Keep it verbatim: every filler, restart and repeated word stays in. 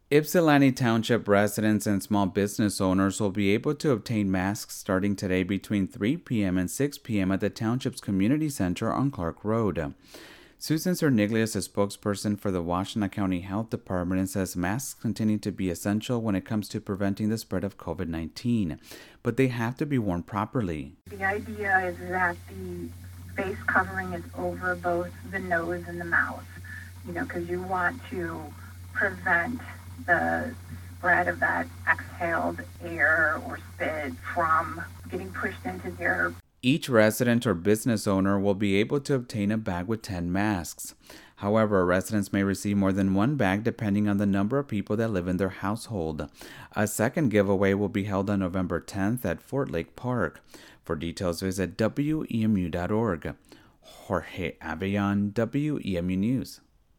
Ypsilanti Township residents and small business owners will be able to obtain masks starting today between three p.m. and six p.m. at the township's community center on Clark Road. Susan Cerniglia is a spokesperson for the Washtenaw County Health Department and says masks continue to be essential when it comes to preventing the spread of COVID nineteen, but they have to be worn properly. The idea is that the face covering is over both the nose and the mouth, you know, because you want to prevent the spread of that exhaled air or spit from getting pushed into their. Each resident or business owner will be able to obtain a bag with ten masks. However, residents may receive more than one bag depending on the number of people that live in their household. A second giveaway will be held on November tenth at Fort Lake Park. For details, visit W E M U dot org. Jorge Avellon, W E M U News.